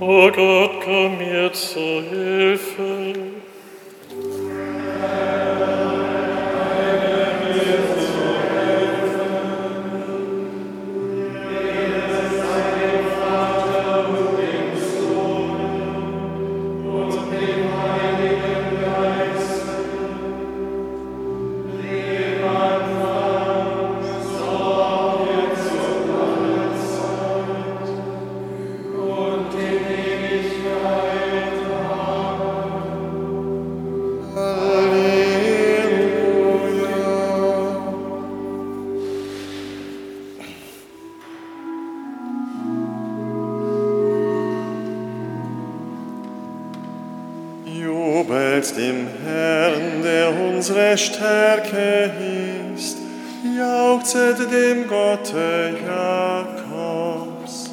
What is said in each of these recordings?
O Gott, komm mir zu Hilfe. Dem Herrn, der unsere Stärke ist, jauchzet dem Gotte Jakobs.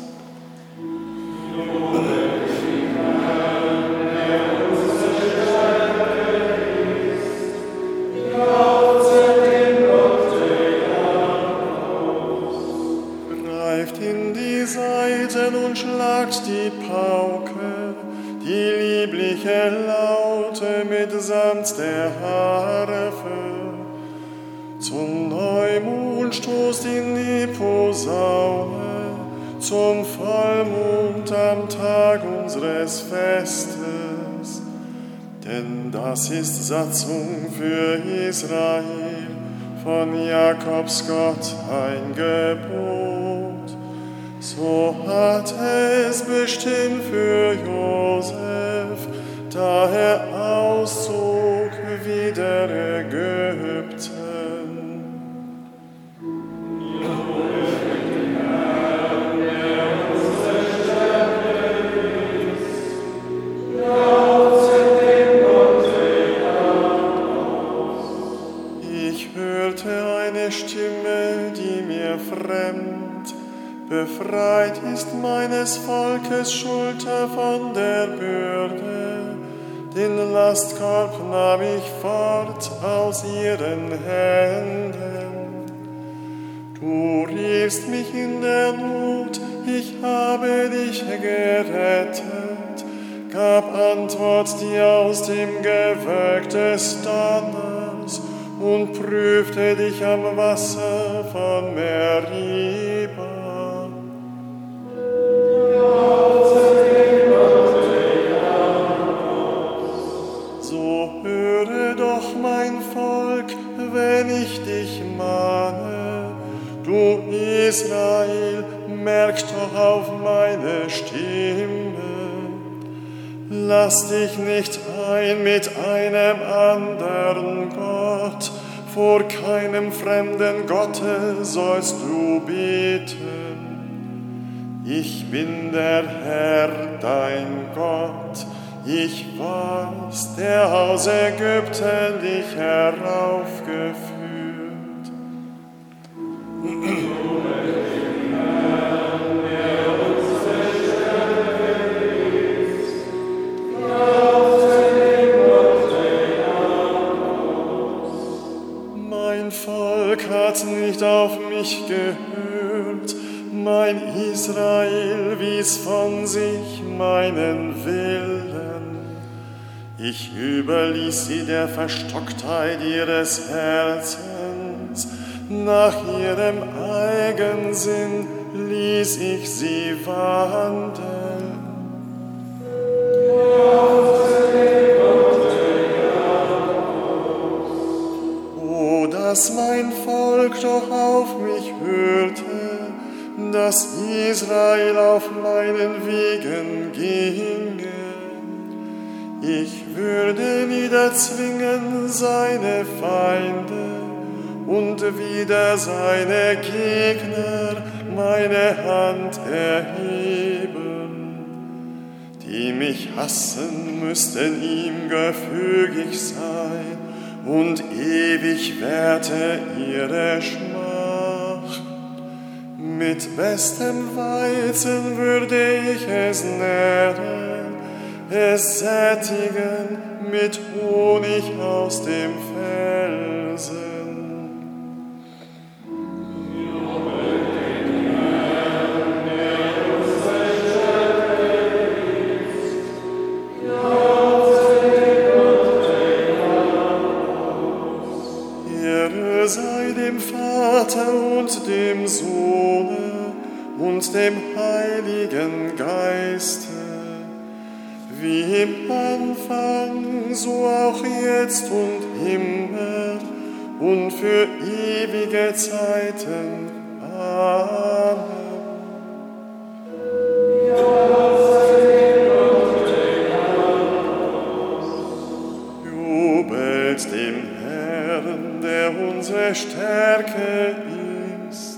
Greift in die Saiten und schlagt die Pauke, die liebliche Laute mitsamt der Harfe. Zum Neumond stoßt in die Posaune, zum Vollmond am Tag unseres Festes. Denn das ist Satzung für Israel, von Jakobs Gott ein Gebot. So hat es bestimmt für Josef, da er auszog wider Ägypten. Ich hörte eine Stimme, die mir fremd: Befreit ist meines Volkes Schulter von der Bürde, den Lastkorb nahm ich fort aus ihren Händen. Du riefst mich in der Not, ich habe dich gerettet, gab Antwort dir aus dem Gewölk des Donners und prüfte dich am Wasser von Meriba. Höre doch, mein Volk, wenn ich dich mahne. Du Israel, merk doch auf meine Stimme. Lass dich nicht ein mit einem anderen Gott. Vor keinem fremden Gotte sollst du beten. Ich bin der Herr, dein Gott. Ich war's, der aus Ägypten dich heraufgeführt. Mein Volk hat nicht auf mich gehört, mein Israel wies von sich meinen Willen. Ich überließ sie der Verstocktheit ihres Herzens, nach ihrem Eigensinn ließ ich sie wandeln. O, dass mein Volk doch auf mich hörte, dass Israel auf meinen Wegen ginge. Ich würde niederzwingen seine Feinde und wider seine Gegner meine Hand erheben. Die mich hassen, müssten ihm gefügig sein und ewig währte ihre Schmach. Mit bestem Weizen würde ich es nähren, es sättigen mit Honig aus dem Felsen. dem Heiligen Geiste, wie im Anfang, so auch jetzt und immer und für ewige Zeiten. Amen. Jubelt dem Herrn, der unsere Stärke ist.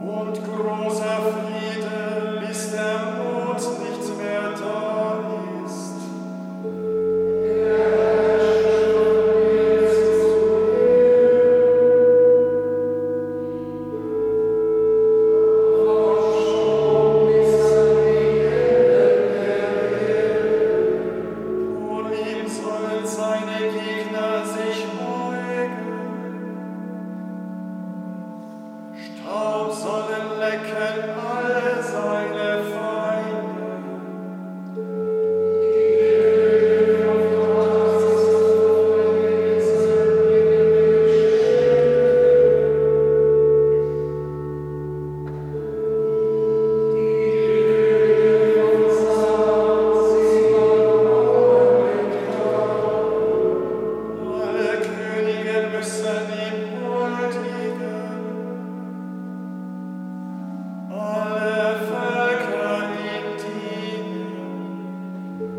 und großer Friede, bis der Mond nicht mehr da ist. Vor ihm sollen seine Gegner sich beugen. Staub sollen lecken alle seine Feinde. Alle Könige müssen ihm huldigen. Alle Völker ihm dienen.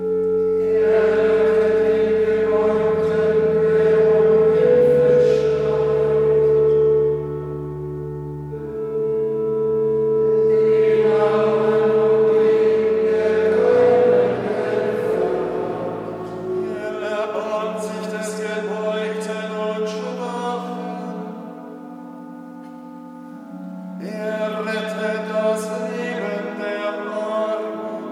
Er erbarmt sich des Gebeugten und Schwachen. Er rettet das Leben der Armen.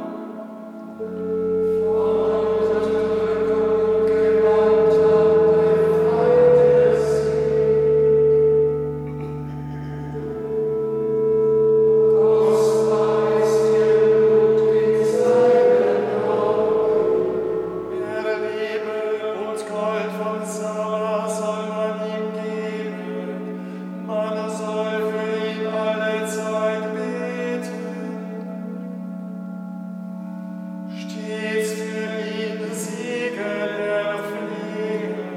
Er Liebe und Gold von Saba soll man ihm geben. Man soll für ihn alle Zeit beten. Stets für ihn Siegel erfliegen.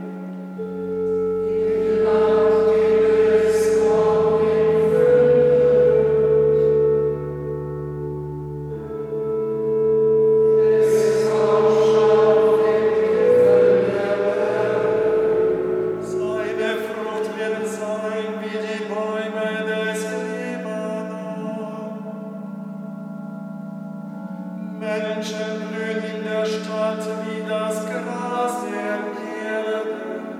Seine Frucht wird sein wie die Bäume des Libanon. Menschen blühen in der Stadt wie das Gras der Erde.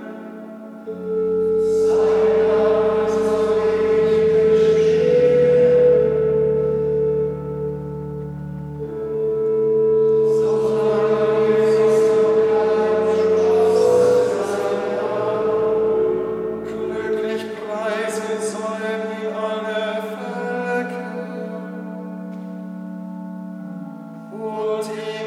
Glücklich preisen sollen ihn alle Völker und ihm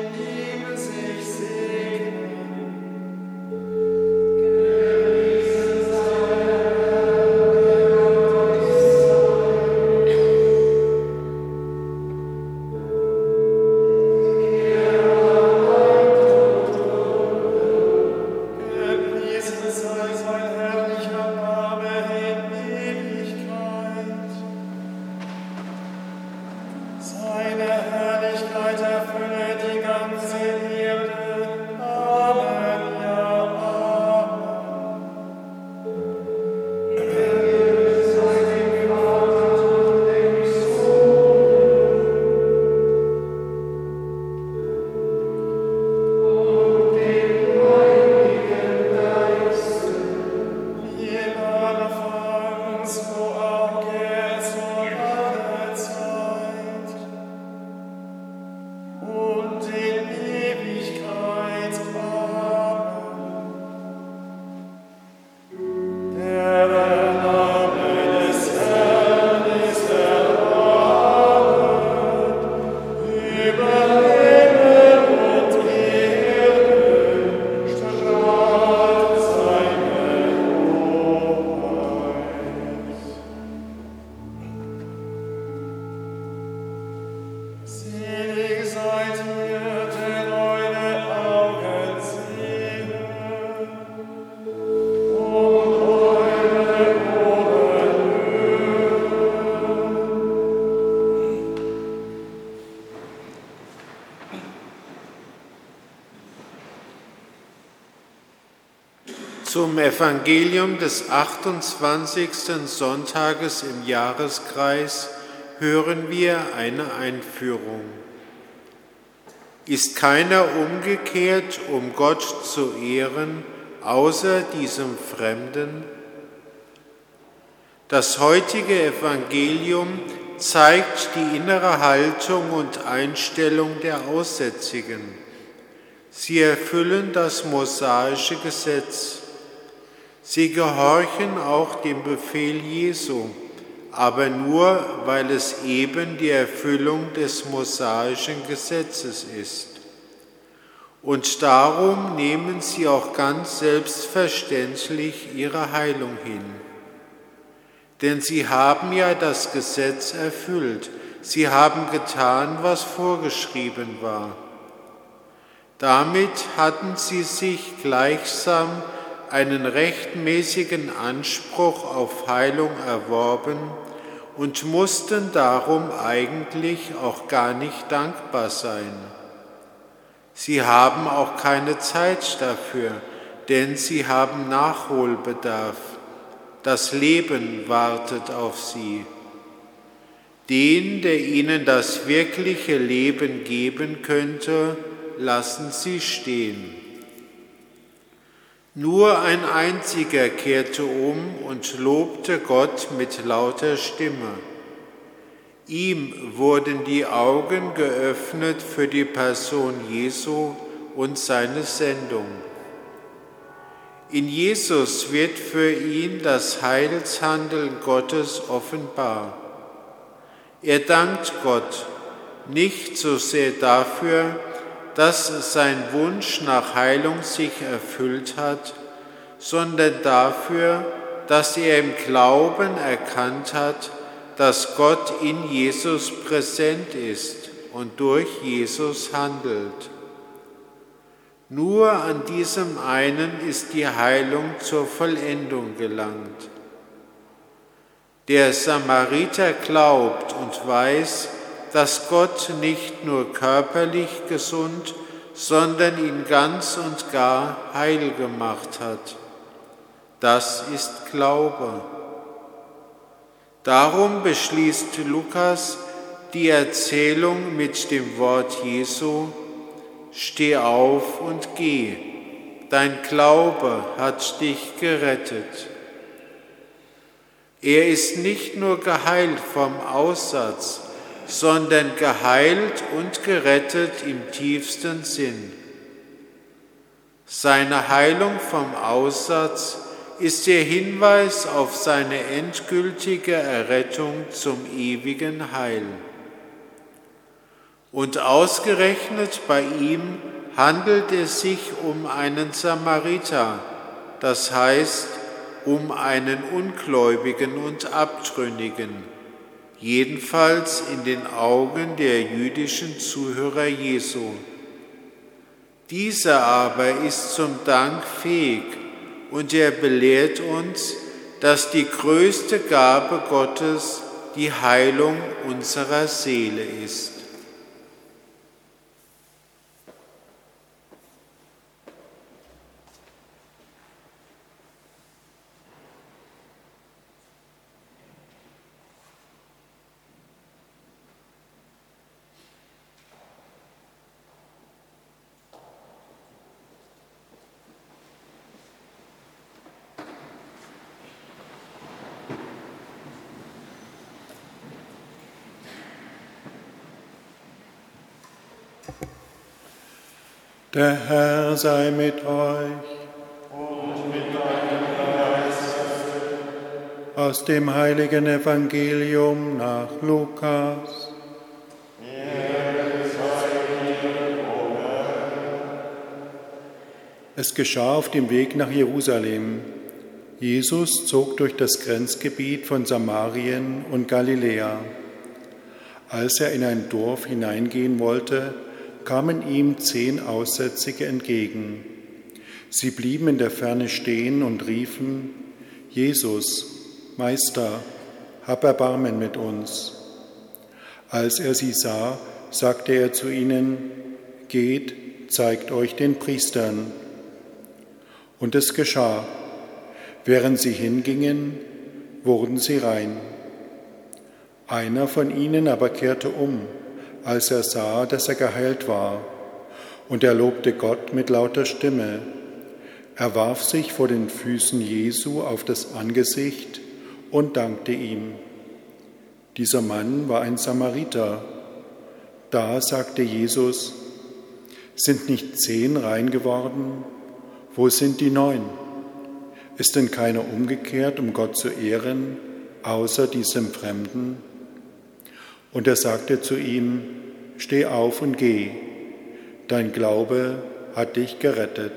Evangelium des 28. Sonntages im Jahreskreis hören wir eine Einführung. Ist keiner umgekehrt, um Gott zu ehren, außer diesem Fremden? Das heutige Evangelium zeigt die innere Haltung und Einstellung der Aussätzigen. Sie erfüllen das mosaische Gesetz. Sie gehorchen auch dem Befehl Jesu, aber nur, weil es eben die Erfüllung des mosaischen Gesetzes ist. Und darum nehmen sie auch ganz selbstverständlich ihre Heilung hin. Denn sie haben ja das Gesetz erfüllt. Sie haben getan, was vorgeschrieben war. Damit hatten sie sich gleichsam einen rechtmäßigen Anspruch auf Heilung erworben und mussten darum eigentlich auch gar nicht dankbar sein. Sie haben auch keine Zeit dafür, denn sie haben Nachholbedarf. Das Leben wartet auf sie. Den, der ihnen das wirkliche Leben geben könnte, lassen sie stehen. Nur ein einziger kehrte um und lobte Gott mit lauter Stimme. Ihm wurden die Augen geöffnet für die Person Jesu und seine Sendung. In Jesus wird für ihn das Heilshandeln Gottes offenbar. Er dankt Gott nicht so sehr dafür, dass sein Wunsch nach Heilung sich erfüllt hat, sondern dafür, dass er im Glauben erkannt hat, dass Gott in Jesus präsent ist und durch Jesus handelt. Nur an diesem einen ist die Heilung zur Vollendung gelangt. Der Samariter glaubt und weiß, dass Gott nicht nur körperlich gesund, sondern ihn ganz und gar heil gemacht hat. Das ist Glaube. Darum beschließt Lukas die Erzählung mit dem Wort Jesu: Steh auf und geh, dein Glaube hat dich gerettet. Er ist nicht nur geheilt vom Aussatz, sondern geheilt und gerettet im tiefsten Sinn. Seine Heilung vom Aussatz ist der Hinweis auf seine endgültige Errettung zum ewigen Heil. Und ausgerechnet bei ihm handelt es sich um einen Samariter, das heißt um einen Ungläubigen und Abtrünnigen, jedenfalls in den Augen der jüdischen Zuhörer Jesu. Dieser aber ist zum Dank fähig und er belehrt uns, dass die größte Gabe Gottes die Heilung unserer Seele ist. Der Herr sei mit euch. Und mit deinem Geiste. Aus dem heiligen Evangelium nach Lukas. Es geschah auf dem Weg nach Jerusalem. Jesus zog durch das Grenzgebiet von Samarien und Galiläa. Als er in ein Dorf hineingehen wollte, kamen ihm 10 Aussätzige entgegen. Sie blieben in der Ferne stehen und riefen: Jesus, Meister, hab Erbarmen mit uns. Als er sie sah, sagte er zu ihnen: Geht, zeigt euch den Priestern. Und es geschah. Während sie hingingen, wurden sie rein. Einer von ihnen aber kehrte um, als er sah, dass er geheilt war, und er lobte Gott mit lauter Stimme. Er warf sich vor den Füßen Jesu auf das Angesicht und dankte ihm. Dieser Mann war ein Samariter. Da sagte Jesus: Sind nicht 10 rein geworden? Wo sind die 9? Ist denn keiner umgekehrt, um Gott zu ehren, außer diesem Fremden? Und er sagte zu ihm: Steh auf und geh, dein Glaube hat dich gerettet.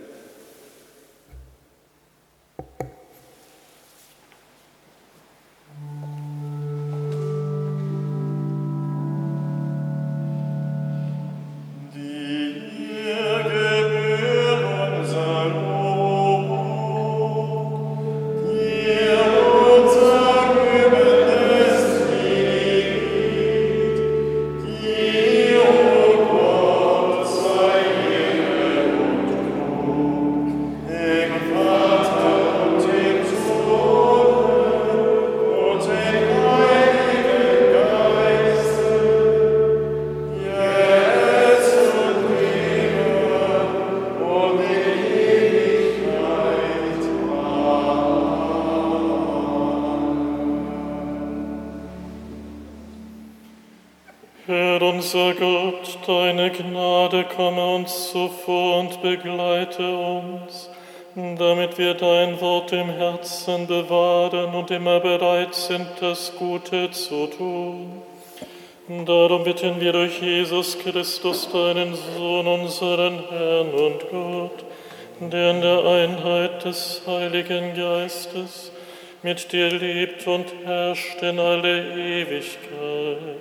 Herr unser Gott, deine Gnade komme uns zuvor und begleite uns, damit wir dein Wort im Herzen bewahren und immer bereit sind, das Gute zu tun. Darum bitten wir durch Jesus Christus, deinen Sohn, unseren Herrn und Gott, der in der Einheit des Heiligen Geistes mit dir lebt und herrscht in alle Ewigkeit.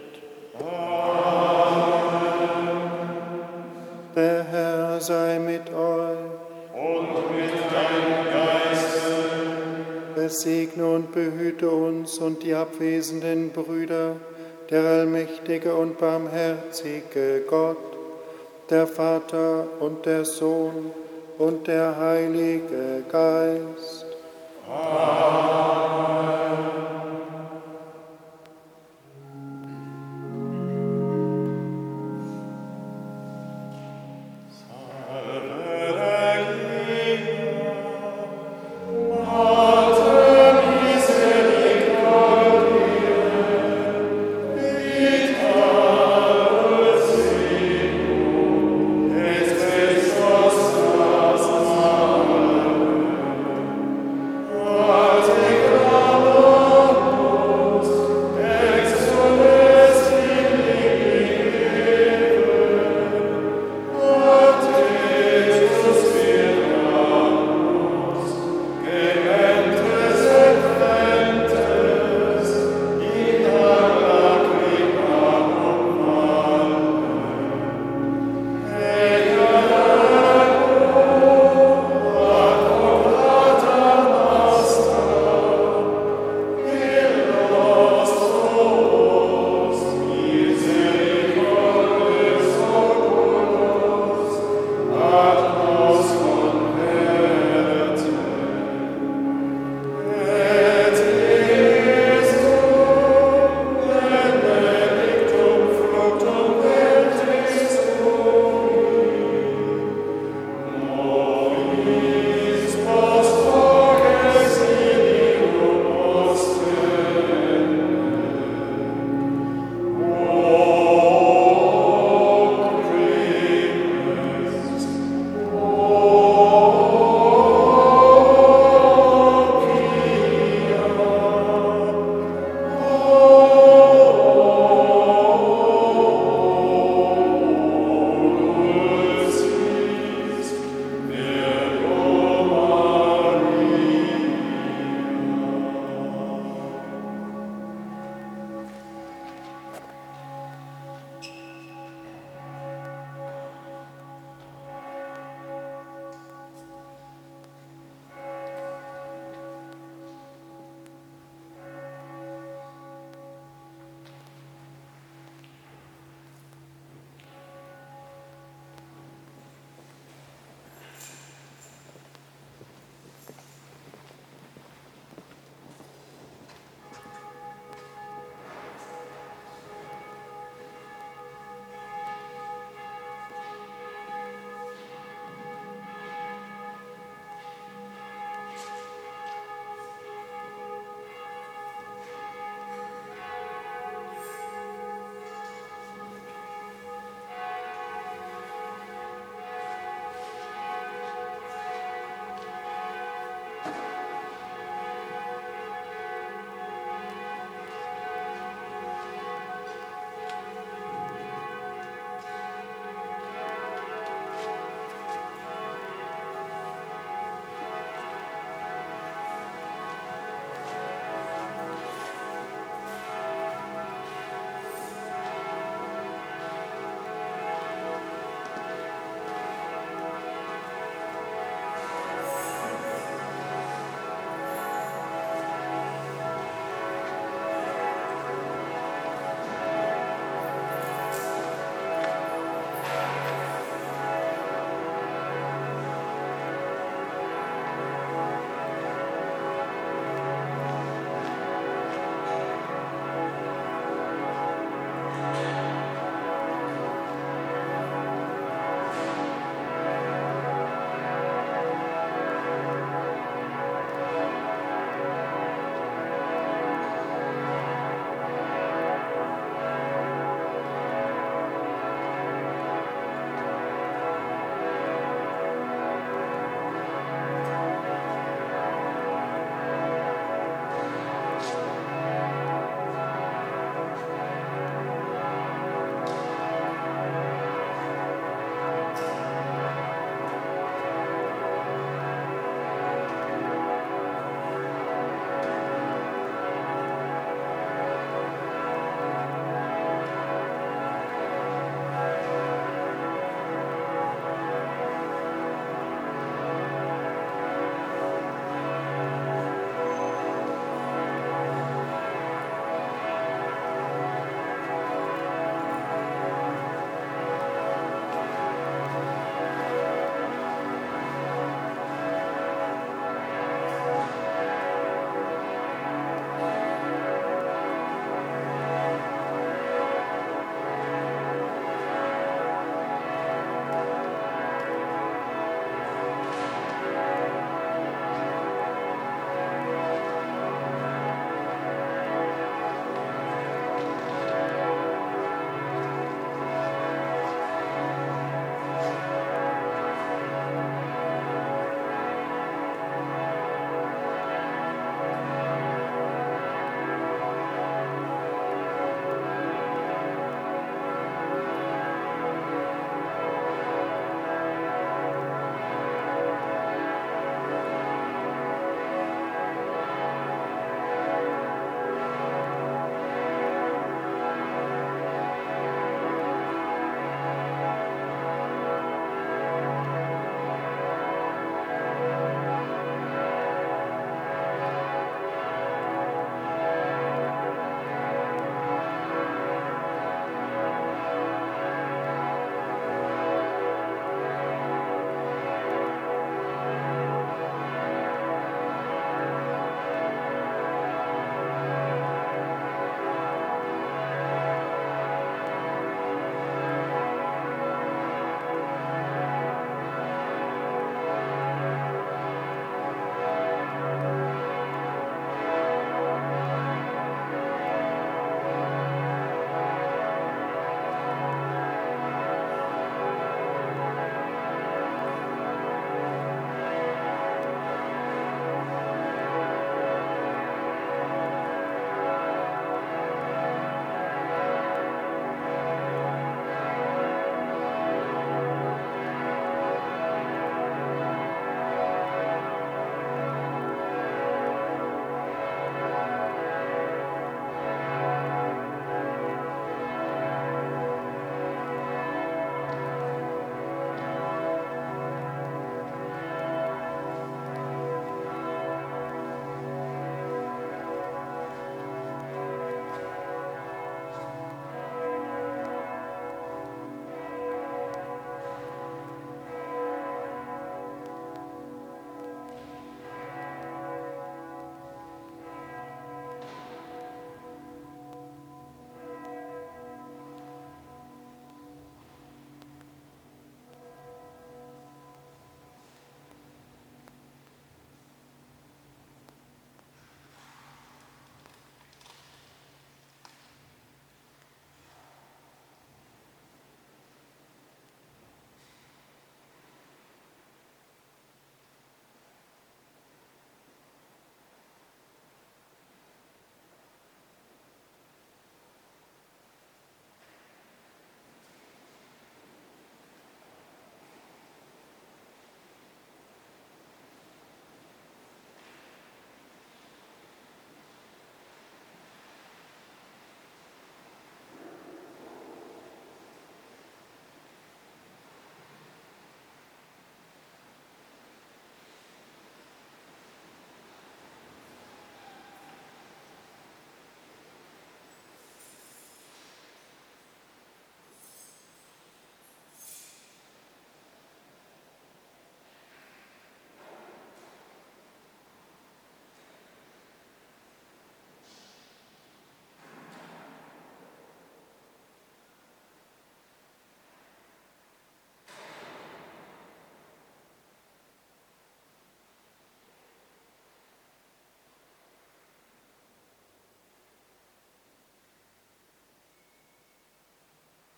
Der Herr sei mit euch Und mit deinem Geiste. Es segne und behüte uns und die abwesenden Brüder, der allmächtige und barmherzige Gott, der Vater und der Sohn und der Heilige Geist. Amen.